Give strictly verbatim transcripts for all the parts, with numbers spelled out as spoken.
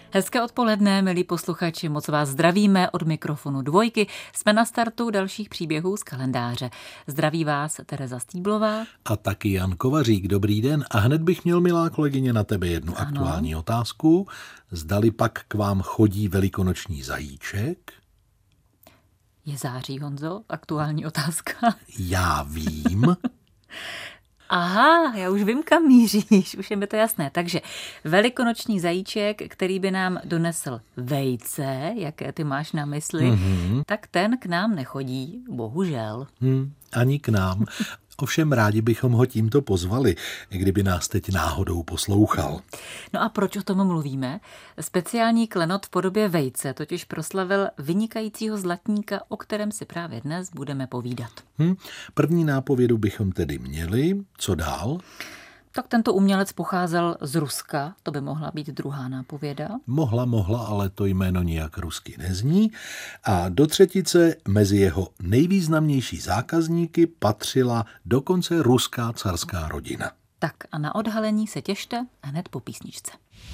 Hezké odpoledne, milí posluchači, moc vás zdravíme od mikrofonu Dvojky. Jsme na startu dalších příběhů z kalendáře. Zdraví vás Tereza Stýblová. A taky Jan Kovařík, dobrý den. A hned bych měl, milá kolegyně, na tebe jednu ano. aktuální otázku. Zdali pak k vám chodí velikonoční zajíček? Je září, Honzo? Aktuální otázka. Já vím. Aha, já už vím, kam míříš, už je mi to jasné. Takže velikonoční zajíček, který by nám donesl vejce, jaké ty máš na mysli, mm-hmm. tak ten k nám nechodí, bohužel. Hmm, ani k nám. Ovšem rádi bychom ho tímto pozvali, kdyby nás teď náhodou poslouchal. No a proč o tom mluvíme? Speciální klenot v podobě vejce totiž proslavil vynikajícího zlatníka, o kterém si právě dnes budeme povídat. Hmm, první nápovědu bychom tedy měli. Co dál? Tak tento umělec pocházel z Ruska, to by mohla být druhá nápověda. Mohla, mohla, ale to jméno nijak rusky nezní. A do třetice mezi jeho nejvýznamnější zákazníky patřila dokonce ruská carská rodina. Tak a na odhalení se těšte hned po písničce.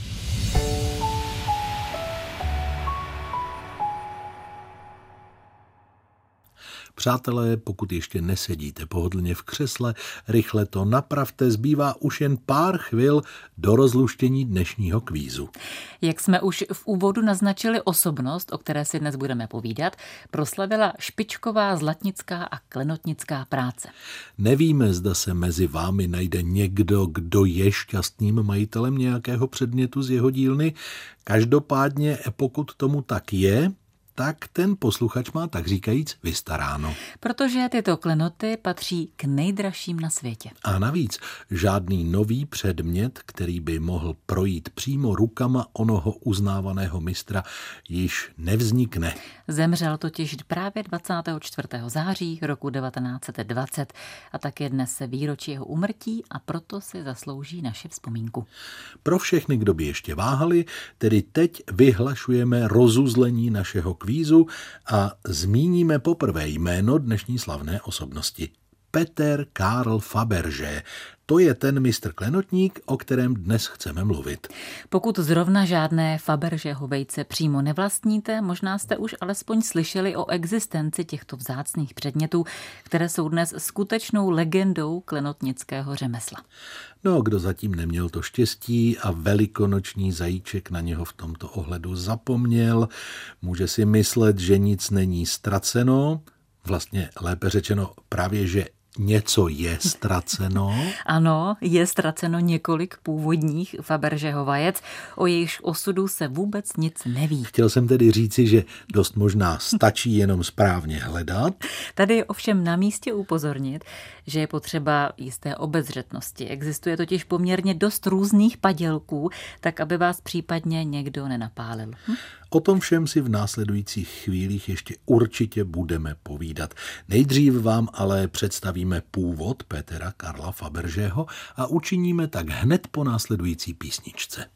Přátelé, pokud ještě nesedíte pohodlně v křesle, rychle to napravte, zbývá už jen pár chvil do rozluštění dnešního kvízu. Jak jsme už v úvodu naznačili, osobnost, o které si dnes budeme povídat, proslavila špičková zlatnická a klenotnická práce. Nevíme, zda se mezi vámi najde někdo, kdo je šťastným majitelem nějakého předmětu z jeho dílny. Každopádně, pokud tomu tak je, tak ten posluchač má tak říkajíc vystaráno. Protože tyto klenoty patří k nejdražším na světě. A navíc žádný nový předmět, který by mohl projít přímo rukama onoho uznávaného mistra, již nevznikne. Zemřel totiž právě dvacátého čtvrtého září roku devatenáct set dvacet a tak je dnes výročí jeho úmrtí a proto si zaslouží naši vzpomínku. Pro všechny, kdo by ještě váhali, tedy teď vyhlašujeme rozuzlení našeho kvízu a zmíníme poprvé jméno dnešní slavné osobnosti. Peter Karl Fabergé. To je ten mistr klenotník, o kterém dnes chceme mluvit. Pokud zrovna žádné Fabergého vejce přímo nevlastníte, možná jste už alespoň slyšeli o existenci těchto vzácných předmětů, které jsou dnes skutečnou legendou klenotnického řemesla. No, kdo zatím neměl to štěstí a velikonoční zajíček na něho v tomto ohledu zapomněl, může si myslet, že nic není ztraceno, vlastně lépe řečeno právě, že něco je ztraceno. Ano, je ztraceno několik původních Fabergého vajec, o jejichž osudu se vůbec nic neví. Chtěl jsem tedy říci, že dost možná stačí jenom správně hledat. Tady je ovšem na místě upozornit, že je potřeba jisté obezřetnosti. Existuje totiž poměrně dost různých padělků, tak aby vás případně někdo nenapálil. Hm? O tom všem si v následujících chvílích ještě určitě budeme povídat. Nejdřív vám ale představíme původ Petera Karla Fabergého a učiníme tak hned po následující písničce.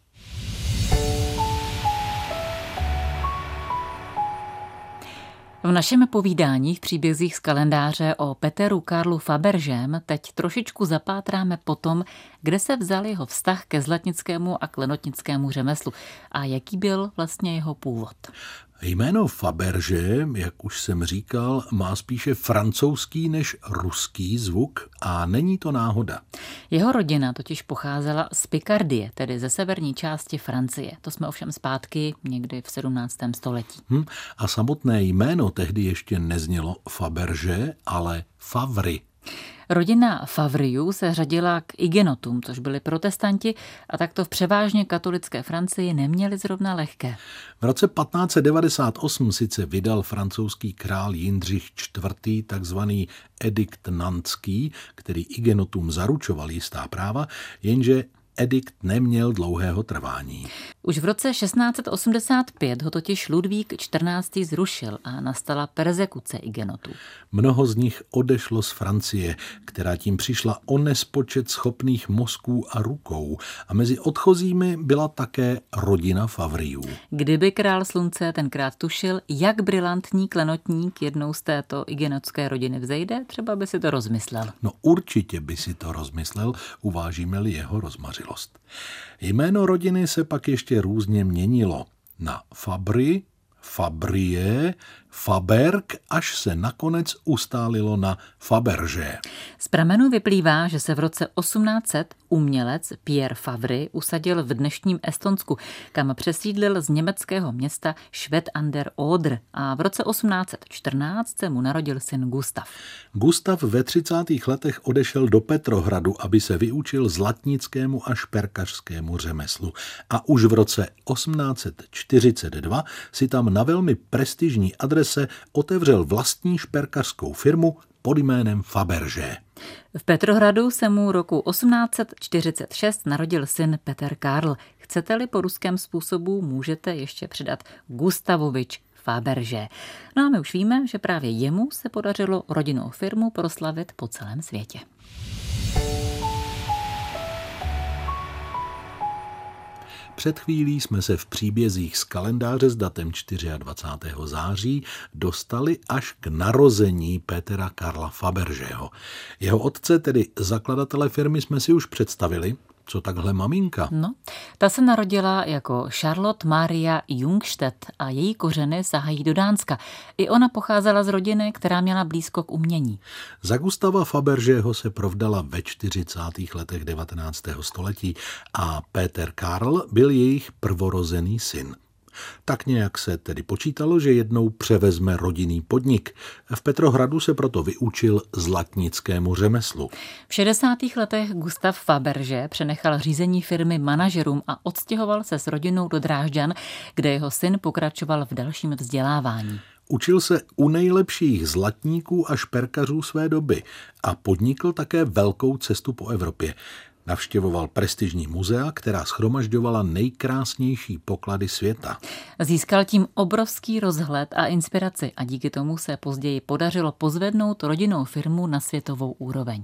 V našem povídání v příbězích z kalendáře o Peteru Karlu Fabergém teď trošičku zapátráme po tom, kde se vzal jeho vztah ke zlatnickému a klenotnickému řemeslu a jaký byl vlastně jeho původ. Jméno Fabergé, jak už jsem říkal, má spíše francouzský než ruský zvuk a není to náhoda. Jeho rodina totiž pocházela z Pikardie, tedy ze severní části Francie. To jsme ovšem zpátky někdy v sedmnáctém století. Hm, a samotné jméno tehdy ještě neznělo Fabergé, ale Favry. Rodina Favriů se řadila k igenotům, což byli protestanti a takto v převážně katolické Francii neměli zrovna lehké. V roce patnáct set devadesát osm sice vydal francouzský král Jindřich čtvrtý takzvaný edikt Nantský, který igenotům zaručoval jistá práva, jenže edikt neměl dlouhého trvání. Už v roce šestnáct set osmdesát pět ho totiž Ludvík čtrnáctý zrušil a nastala perzekuce igenotů. Mnoho z nich odešlo z Francie, která tím přišla o nespočet schopných mozků a rukou. A mezi odchozími byla také rodina Favriů. Kdyby král slunce tenkrát tušil, jak brilantní klenotník jednou z této igenotské rodiny vzejde, třeba by si to rozmyslel. No určitě by si to rozmyslel, uvážíme-li jeho rozmařilost. rychlost. Jméno rodiny se pak ještě různě měnilo na Fabry, Fabrie, Faberg, až se nakonec ustálilo na Fabergé. Z pramenů vyplývá, že se v roce osmnáct set umělec Pierre Favry usadil v dnešním Estonsku, kam přesídlil z německého města Schwedt an der Oder a v roce osmnáct set čtrnáct se mu narodil syn Gustav. Gustav ve třicátých letech odešel do Petrohradu, aby se vyučil zlatnickému a šperkařskému řemeslu a už v roce osmnáct set čtyřicet dva si tam na velmi prestižní adrese otevřel vlastní šperkařskou firmu pod jménem Fabergé. V Petrohradu se mu roku osmnáct set čtyřicet šest narodil syn Peter Karl. Chcete-li po ruském způsobu, můžete ještě přidat Gustavovič Fabergé. No a my už víme, že právě jemu se podařilo rodinnou firmu proslavit po celém světě. Před chvílí jsme se v příbězích z kalendáře s datem dvacátého čtvrtého září dostali až k narození Petera Karla Fabergého. Jeho otce, tedy zakladatele firmy, jsme si už představili. Co takhle maminka? No, ta se narodila jako Charlotte Maria Jungstedt a její kořeny sahají do Dánska. I ona pocházela z rodiny, která měla blízko k umění. Za Gustava Fabergého se provdala ve čtyřicátých letech devatenáctého století a Peter Karl byl jejich prvorozený syn. Tak nějak se tedy počítalo, že jednou převezme rodinný podnik. V Petrohradu se proto vyučil zlatnickému řemeslu. V šedesátých letech Gustav Fabergé přenechal řízení firmy manažerům a odstěhoval se s rodinou do Drážďan, kde jeho syn pokračoval v dalším vzdělávání. Učil se u nejlepších zlatníků a šperkařů své doby a podnikl také velkou cestu po Evropě. Navštěvoval prestižní muzea, která shromažďovala nejkrásnější poklady světa. Získal tím obrovský rozhled a inspiraci a díky tomu se později podařilo pozvednout rodinnou firmu na světovou úroveň.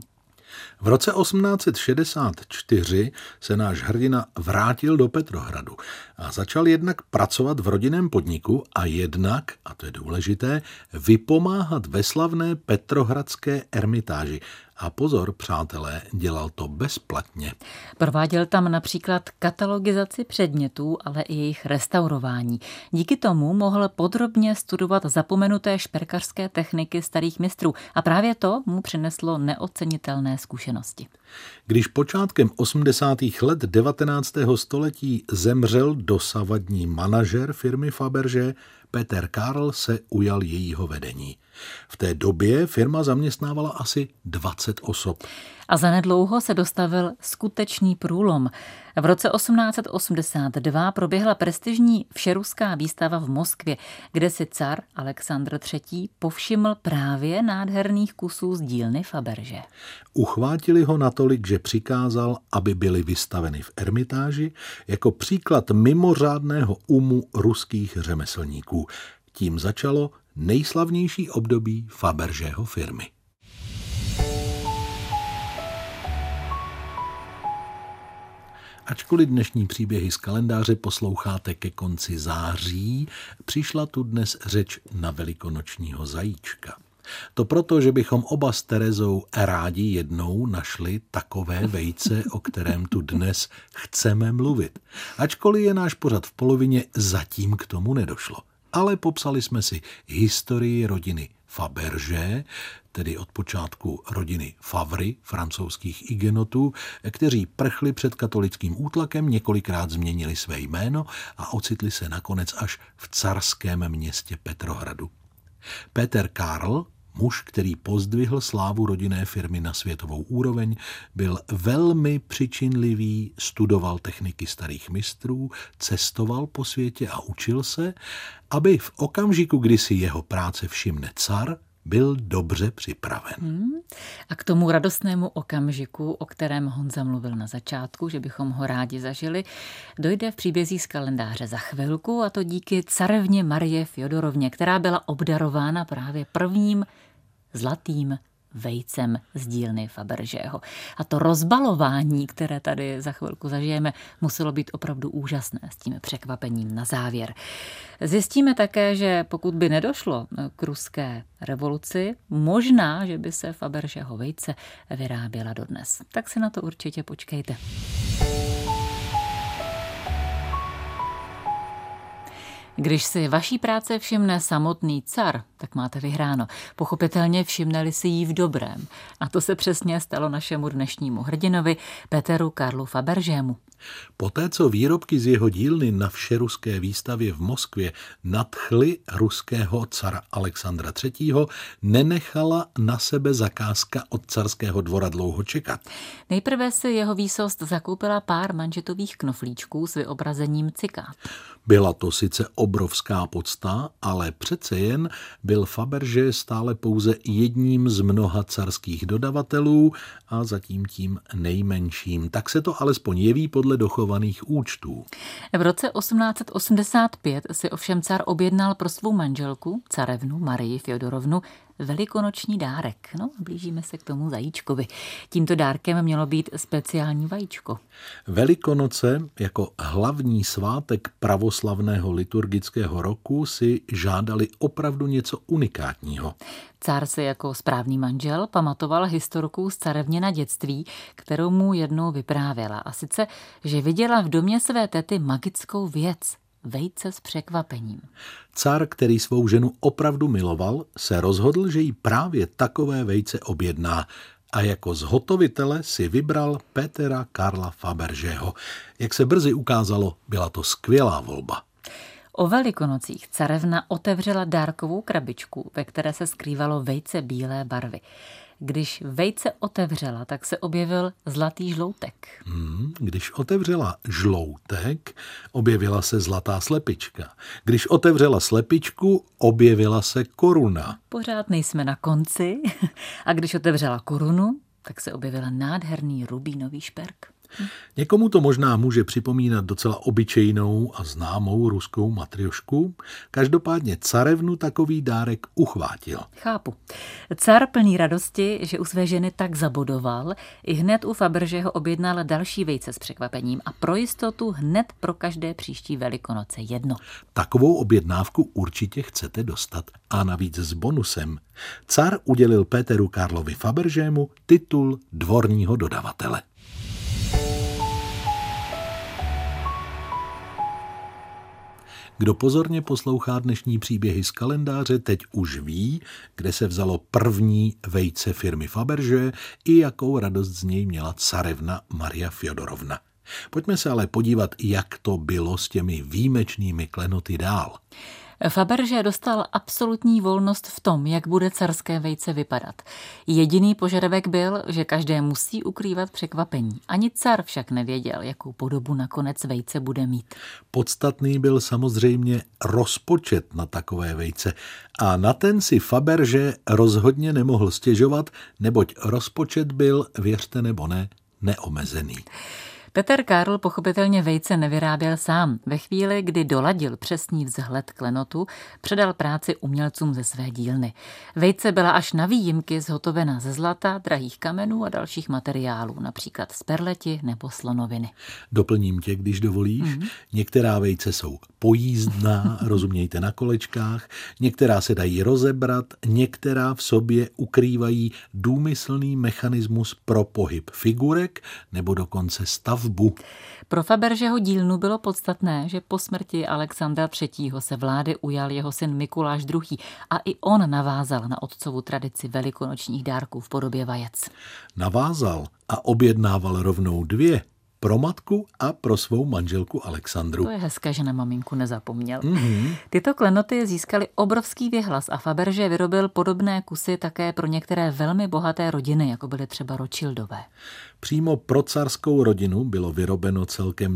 V roce osmnáct set šedesát čtyři se náš hrdina vrátil do Petrohradu a začal jednak pracovat v rodinném podniku a jednak, a to je důležité, vypomáhat ve slavné petrohradské ermitáži. A pozor, přátelé, dělal to bezplatně. Prováděl tam například katalogizaci předmětů, ale i jejich restaurování. Díky tomu mohl podrobně studovat zapomenuté šperkařské techniky starých mistrů a právě to mu přineslo neocenitelné zkušenosti. Když počátkem osmdesátých let devatenáctého století zemřel dosavadní manažer firmy Fabergé, Peter Karl se ujal jejího vedení. V té době firma zaměstnávala asi dvacet osob. A zanedlouho se dostavil skutečný průlom. V roce osmnáct set osmdesát dva proběhla prestižní všeruská výstava v Moskvě, kde si car Alexandr třetí povšiml právě nádherných kusů z dílny Fabergé. Uchvátili ho natolik, že přikázal, aby byly vystaveny v ermitáži jako příklad mimořádného umu ruských řemeslníků. Tím začalo nejslavnější období Fabergého firmy. Ačkoliv dnešní příběhy z kalendáře posloucháte ke konci září, přišla tu dnes řeč na velikonočního zajíčka. To proto, že bychom oba s Terezou rádi jednou našli takové vejce, o kterém tu dnes chceme mluvit. Ačkoliv je náš pořad v polovině, zatím k tomu nedošlo. Ale popsali jsme si historii rodiny Fabergé, tedy od počátku rodiny Favry, francouzských igenotů, kteří prchli před katolickým útlakem, několikrát změnili své jméno a ocitli se nakonec až v carském městě Petrohradu. Peter Karl, muž, který pozdvihl slávu rodinné firmy na světovou úroveň, byl velmi přičinlivý, studoval techniky starých mistrů, cestoval po světě a učil se, aby v okamžiku, kdy si jeho práce všimne car, byl dobře připraven. Hmm. A k tomu radostnému okamžiku, o kterém Honza mluvil na začátku, že bychom ho rádi zažili, dojde v příbězích z kalendáře za chvilku, a to díky carevně Marie Fjodorovně, která byla obdarována právě prvním zlatým vejcem z dílny Fabergého. A to rozbalování, které tady za chvilku zažijeme, muselo být opravdu úžasné s tím překvapením na závěr. Zjistíme také, že pokud by nedošlo k ruské revoluci, možná, že by se Fabergého vejce vyráběla dodnes. Tak si na to určitě počkejte. Když si vaší práce všimne samotný car, tak máte vyhráno. Pochopitelně všimneli si jí v dobrém. A to se přesně stalo našemu dnešnímu hrdinovi Peteru Karlu Fabergému. Poté, co výrobky z jeho dílny na všeruské výstavě v Moskvě nadchly ruského cara Alexandra třetího., nenechala na sebe zakázka od carského dvora dlouho čekat. Nejprve si jeho výsost zakoupila pár manžetových knoflíčků s vyobrazením cikát. Byla to sice obrovská podsta, ale přece jen byl Fabergé stále pouze jedním z mnoha carských dodavatelů a zatím tím nejmenším. Tak se to alespoň jeví podle dochovaných účtů. V roce osmnáct set osmdesát pět si ovšem car objednal pro svou manželku, carevnu Marii Fjodorovnu, velikonoční dárek. No, blížíme se k tomu zajíčkovi. Tímto dárkem mělo být speciální vajíčko. Velikonoce jako hlavní svátek pravoslavného liturgického roku si žádali opravdu něco unikátního. Cár se jako správný manžel pamatoval historku z carevněna dětství, kterou mu jednou vyprávěla. A sice, že viděla v domě své tety magickou věc. Vejce s překvapením. Car, který svou ženu opravdu miloval, se rozhodl, že jí právě takové vejce objedná a jako zhotovitele si vybral Petera Karla Fabergého. Jak se brzy ukázalo, byla to skvělá volba. O Velikonocích carevna otevřela dárkovou krabičku, ve které se skrývalo vejce bílé barvy. Když vejce otevřela, tak se objevil zlatý žloutek. Hmm, když otevřela žloutek, objevila se zlatá slepička. Když otevřela slepičku, objevila se koruna. Pořád nejsme na konci. A když otevřela korunu, tak se objevil nádherný rubínový šperk. Někomu to možná může připomínat docela obyčejnou a známou ruskou matriošku. Každopádně carevnu takový dárek uchvátil. Chápu. Car plný radosti, že u své ženy tak zabodoval, i hned u Fabergého objednal další vejce s překvapením a pro jistotu hned pro každé příští Velikonoce jedno. Takovou objednávku určitě chcete dostat. A navíc s bonusem. Car udělil Peteru Karlovi Fabergému titul dvorního dodavatele. Kdo pozorně poslouchá dnešní příběhy z kalendáře, teď už ví, kde se vzalo první vejce firmy Fabergé i jakou radost z něj měla carevna Maria Fjodorovna. Pojďme se ale podívat, jak to bylo s těmi výjimečnými klenoty dál. Fabergé dostal absolutní volnost v tom, jak bude carské vejce vypadat. Jediný požadavek byl, že každé musí ukrývat překvapení. Ani car však nevěděl, jakou podobu nakonec vejce bude mít. Podstatný byl samozřejmě rozpočet na takové vejce a na ten si Fabergé rozhodně nemohl stěžovat, neboť rozpočet byl, věřte nebo ne, neomezený. Peter Karl pochopitelně vejce nevyráběl sám. Ve chvíli, kdy doladil přesný vzhled klenotu, předal práci umělcům ze své dílny. Vejce byla až na výjimky zhotovena ze zlata, drahých kamenů a dalších materiálů, například z perleti nebo slonoviny. Doplním tě, když dovolíš. Mm-hmm. Některá vejce jsou pojízdná, rozumějte, na kolečkách, některá se dají rozebrat, některá v sobě ukrývají důmyslný mechanismus pro pohyb figurek nebo dokonce stav. Pro Fabergého dílnu bylo podstatné, že po smrti Alexandra třetího. se vlády ujal jeho syn Mikuláš druhý. a i on navázal na otcovu tradici velikonočních dárků v podobě vajec. Navázal a objednával rovnou dvě. Pro matku a pro svou manželku Alexandru. To je hezké, že na maminku nezapomněl. Mm-hmm. Tyto klenoty získaly obrovský věhlas a Fabergé vyrobil podobné kusy také pro některé velmi bohaté rodiny, jako byly třeba Rothschildové. Přímo pro carskou rodinu bylo vyrobeno celkem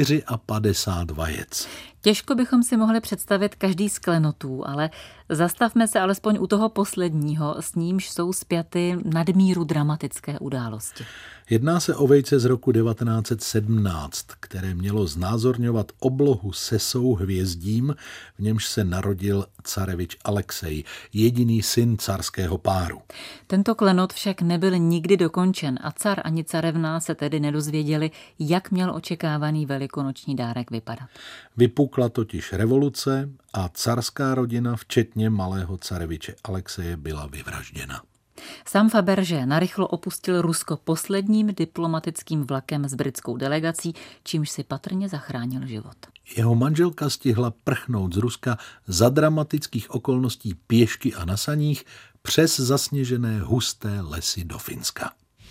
padesát čtyři vajec. Těžko bychom si mohli představit každý z klenotů, ale zastavme se alespoň u toho posledního, s nímž jsou spjaty nadmíru dramatické události. Jedná se o vejce z roku devatenáct set sedmnáct, které mělo znázorňovat oblohu se souhvězdím, v němž se narodil carevič Alexej, jediný syn carského páru. Tento klenot však nebyl nikdy dokončen a car ani carevna se tedy nedozvěděli, jak měl očekávaný velikonoční dárek vypadat. Vypukla totiž revoluce a carská rodina, včetně malého careviče Alexeje, byla vyvražděna. Sám Fabergé narychlo opustil Rusko posledním diplomatickým vlakem s britskou delegací, čímž si patrně zachránil život. Jeho manželka stihla prchnout z Ruska za dramatických okolností pěšky a na saních přes zasněžené husté lesy do Finska.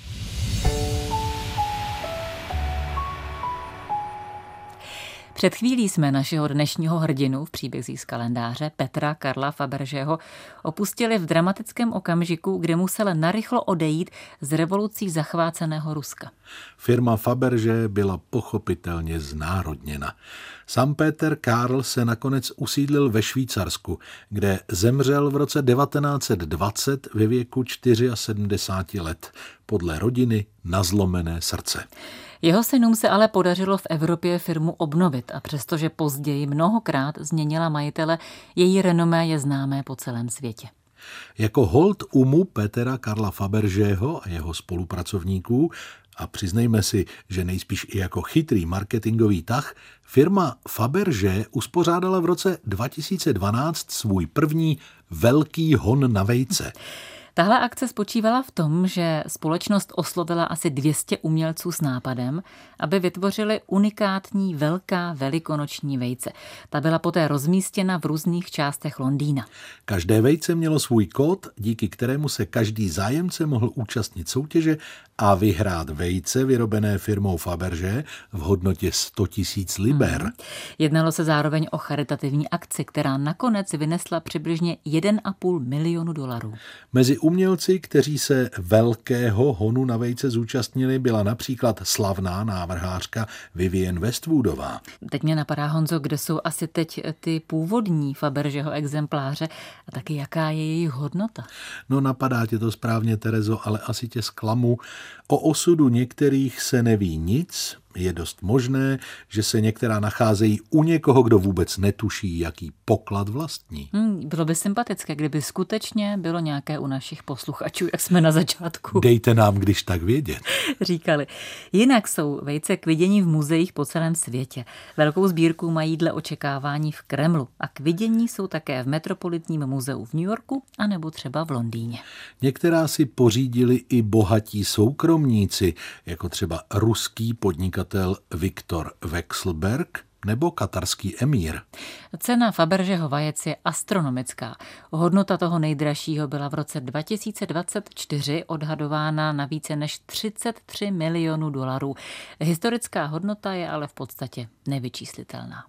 Před chvílí jsme našeho dnešního hrdinu v příbězích z kalendáře Petra Karla Fabergého opustili v dramatickém okamžiku, kde musel narychlo odejít z revolucí zachváceného Ruska. Firma Fabergé byla pochopitelně znárodněna. Sám Peter Karl se nakonec usídlil ve Švýcarsku, kde zemřel v roce devatenáct set dvacet ve věku sedmdesáti čtyř let, podle rodiny na zlomené srdce. Jeho synům se ale podařilo v Evropě firmu obnovit a přestože později mnohokrát změnila majitele, její renomé je známé po celém světě. Jako hold umu Petera Karla Fabergého a jeho spolupracovníků, a přiznejme si, že nejspíš i jako chytrý marketingový tah, firma Fabergé uspořádala v roce dva tisíce dvanáct svůj první velký hon na vejce. Tahle akce spočívala v tom, že společnost oslovila asi dvě stě umělců s nápadem, aby vytvořili unikátní velká velikonoční vejce. Ta byla poté rozmístěna v různých částech Londýna. Každé vejce mělo svůj kód, díky kterému se každý zájemce mohl účastnit soutěže a vyhrát vejce vyrobené firmou Fabergé v hodnotě sto tisíc liber. Hmm. Jednalo se zároveň o charitativní akci, která nakonec vynesla přibližně jeden a půl milionu dolarů. Mezi umělci, kteří se velkého honu na vejce zúčastnili, byla například slavná návrhářka Vivienne Westwoodová. Teď mě napadá, Honzo, kde jsou asi teď ty původní Fabergého exempláře a taky jaká je jejich hodnota? No napadá tě to správně, Terezo, ale asi tě zklamu. O osudu některých se neví nic. Je dost možné, že se některá nacházejí u někoho, kdo vůbec netuší, jaký poklad vlastní. Hmm, bylo by sympatické, kdyby skutečně bylo nějaké u našich posluchačů, jak jsme na začátku. Dejte nám, když tak vědět. Říkali. Jinak jsou vejce k vidění v muzeích po celém světě. Velkou sbírku mají dle očekávání v Kremlu a k vidění jsou také v Metropolitním muzeu v New Yorku anebo třeba v Londýně. Některá si pořídili i bohatí soukromníci, jako třeba ruský podnikatel Viktor Vekselberg nebo katarský emír. Cena Fabergého vajec je astronomická. Hodnota toho nejdražšího byla v roce dva tisíce dvacet čtyři odhadována na více než třicet tři milionů dolarů. Historická hodnota je ale v podstatě nevyčíslitelná.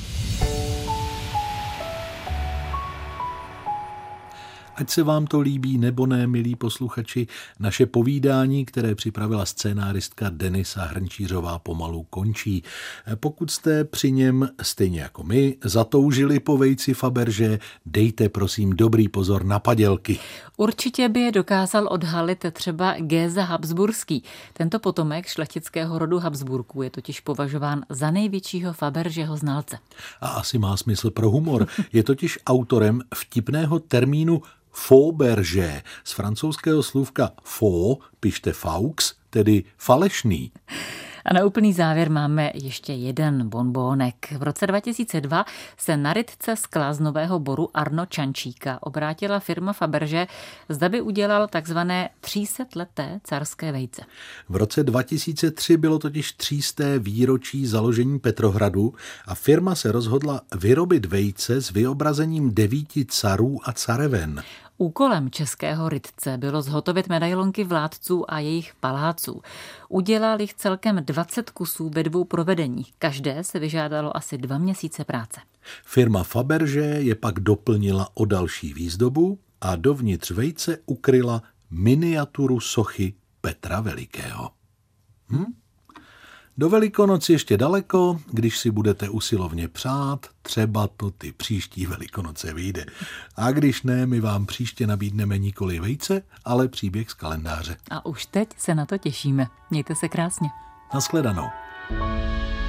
Ať se vám to líbí nebo ne, milí posluchači, naše povídání, které připravila scénáristka Denisa Hrnčířová, pomalu končí. Pokud jste při něm, stejně jako my, zatoužili po vejci Fabergé, dejte prosím dobrý pozor na padělky. Určitě by je dokázal odhalit třeba Géza Habsburský. Tento potomek šlechtického rodu Habsburků je totiž považován za největšího Fabergého znalce. A asi má smysl pro humor. Je totiž autorem vtipného termínu Faubergé, z francouzského slůvka faux, pište faux, tedy falešný. A na úplný závěr máme ještě jeden bonbónek. V roce dva tisíce dva se na rytce skla z Nového Boru Arno Čančíka obrátila firma Fabergé, zda by udělal takzvané třísetleté carské vejce. V roce dva tisíce tři bylo totiž třísté výročí založení Petrohradu a firma se rozhodla vyrobit vejce s vyobrazením devíti carů a careven. Úkolem českého rytce bylo zhotovit medailonky vládců a jejich paláců. Udělal jich celkem dvacet kusů ve dvou provedeních. Každé se vyžádalo asi dva měsíce práce. Firma Fabergé je pak doplnila o další výzdobu a dovnitř vejce ukryla miniaturu sochy Petra Velikého. Hm? Do Velikonoc ještě daleko, když si budete usilovně přát, třeba to ty příští Velikonoce vyjde. A když ne, my vám příště nabídneme nikoli vejce, ale příběh z kalendáře. A už teď se na to těšíme. Mějte se krásně. Naschledanou.